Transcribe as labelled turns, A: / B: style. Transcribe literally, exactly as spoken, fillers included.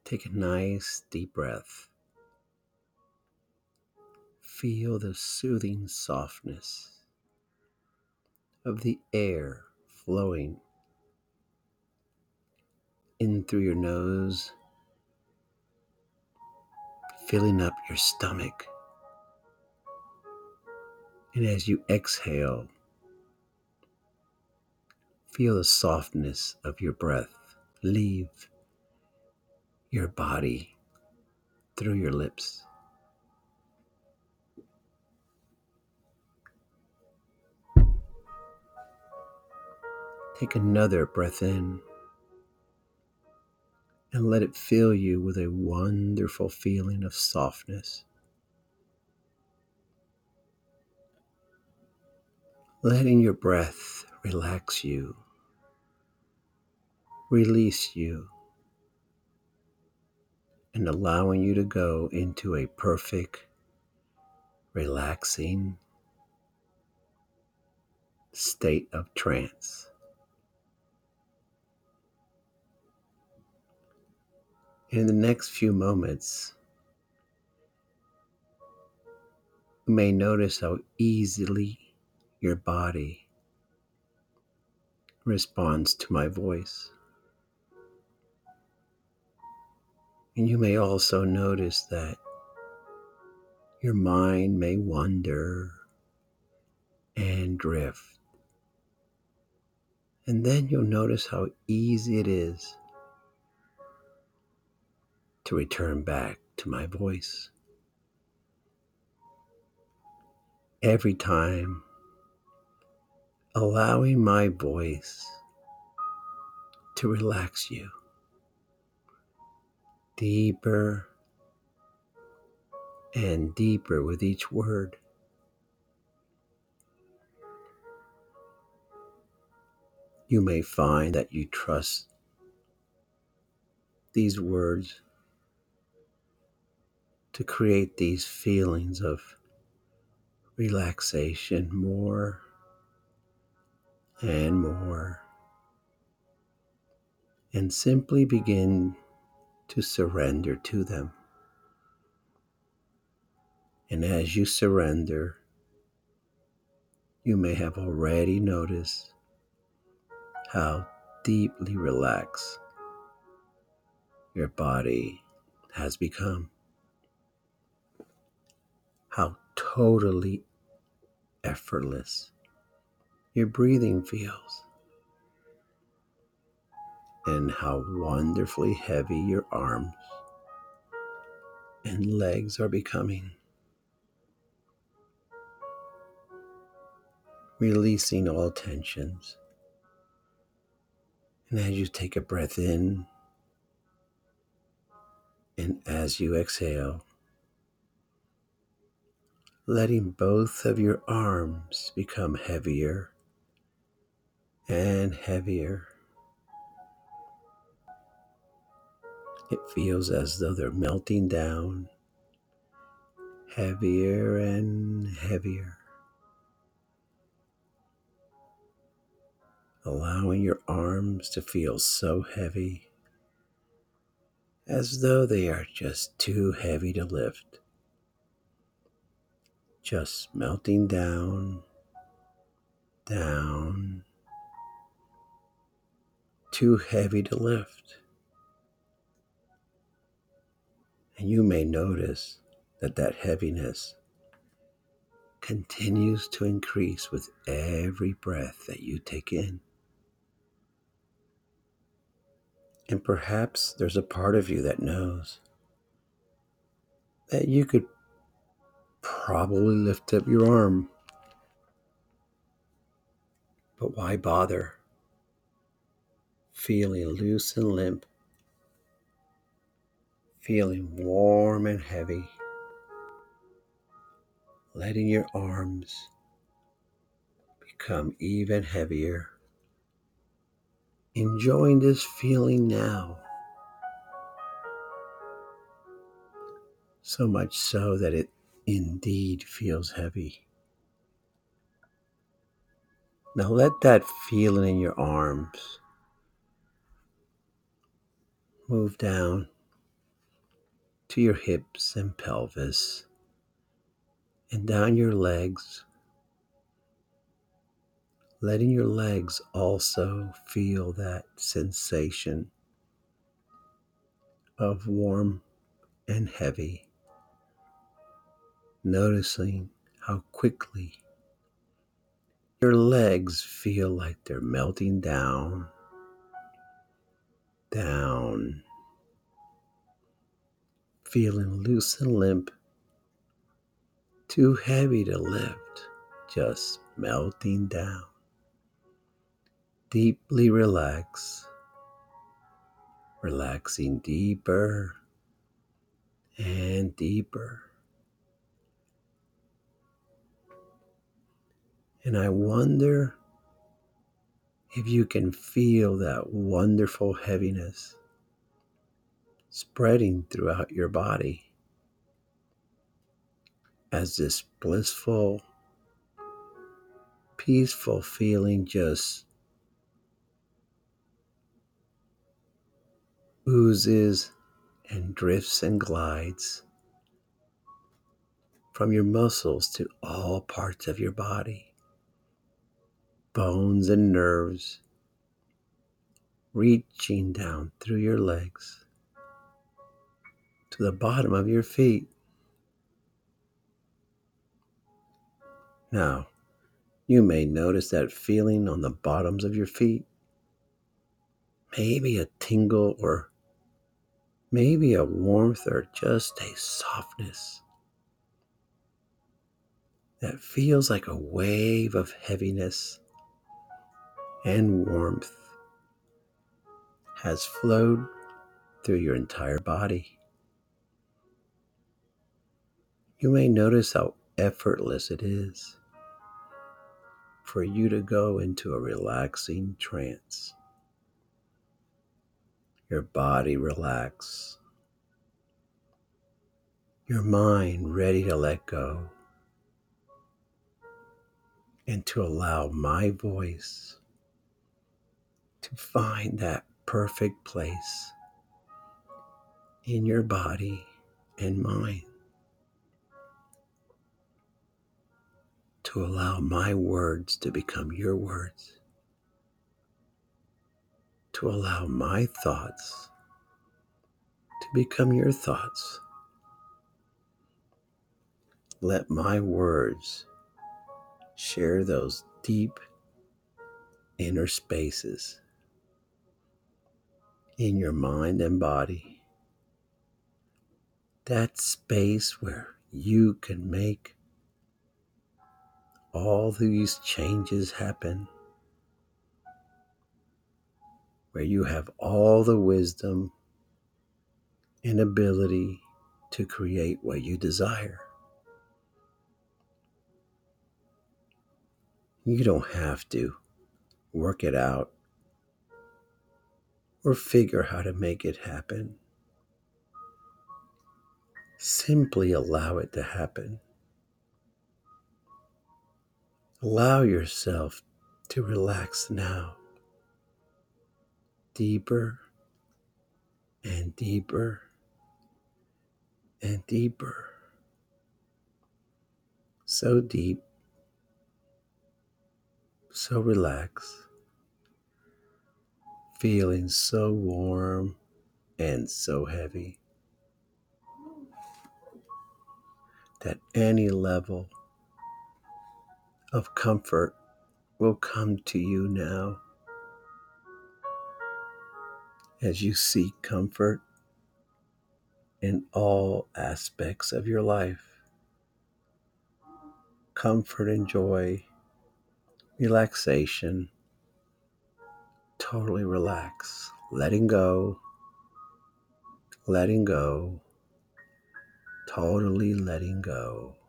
A: Take a nice deep breath. Feel the soothing softness of the air flowing in through your nose, filling up your stomach. And as you exhale, feel the softness of your breath leave your body through your lips. Take another breath in and let it fill you with a wonderful feeling of softness. Letting your breath relax you, release you, and allowing you to go into a perfect, relaxing state of trance. In the next few moments, you may notice how easily your body responds to my voice. And you may also notice that your mind may wander and drift. And then you'll notice how easy it is to return back to my voice. Every time, allowing my voice to relax you deeper and deeper with each word. You may find that you trust these words to create these feelings of relaxation more and more, and simply begin to surrender to them. And as you surrender, you may have already noticed how deeply relaxed your body has become, how totally effortless your breathing feels, and how wonderfully heavy your arms and legs are becoming. Releasing all tensions. And as you take a breath in, and as you exhale, letting both of your arms become heavier and heavier. It feels as though they're melting down, heavier and heavier. Allowing your arms to feel so heavy, as though they are just too heavy to lift. Just melting down, down, too heavy to lift. And you may notice that that heaviness continues to increase with every breath that you take in. And perhaps there's a part of you that knows that you could probably lift up your arm, but why bother? Feeling loose and limp, feeling warm and heavy, letting your arms become even heavier. Enjoying this feeling now, so much so that it indeed feels heavy. Now let that feeling in your arms move down to your hips and pelvis and down your legs, letting your legs also feel that sensation of warm and heavy, noticing how quickly your legs feel like they're melting down, down, feeling loose and limp, too heavy to lift, just melting down. Deeply relax, relaxing deeper and deeper. And I wonder if you can feel that wonderful heaviness spreading throughout your body as this blissful, peaceful feeling just oozes and drifts and glides from your muscles to all parts of your body, bones and nerves, reaching down through your legs to the bottom of your feet. Now, you may notice that feeling on the bottoms of your feet, maybe a tingle or maybe a warmth or just a softness that feels like a wave of heaviness and warmth has flowed through your entire body. You may notice how effortless it is for you to go into a relaxing trance. Your body relax, your mind ready to let go, and to allow my voice to find that perfect place in your body and mind, to allow my words to become your words, to allow my thoughts to become your thoughts. Let my words share those deep inner spaces in your mind and body. That space where you can make all these changes happen, where you have all the wisdom and ability to create what you desire. You don't have to work it out or figure how to make it happen. Simply allow it to happen. Allow yourself to relax now, deeper and deeper and deeper. So deep, so relaxed, feeling so warm and so heavy that any level of comfort will come to you now as you seek comfort in all aspects of your life. Comfort and joy, relaxation, totally relax, letting go, letting go, totally letting go.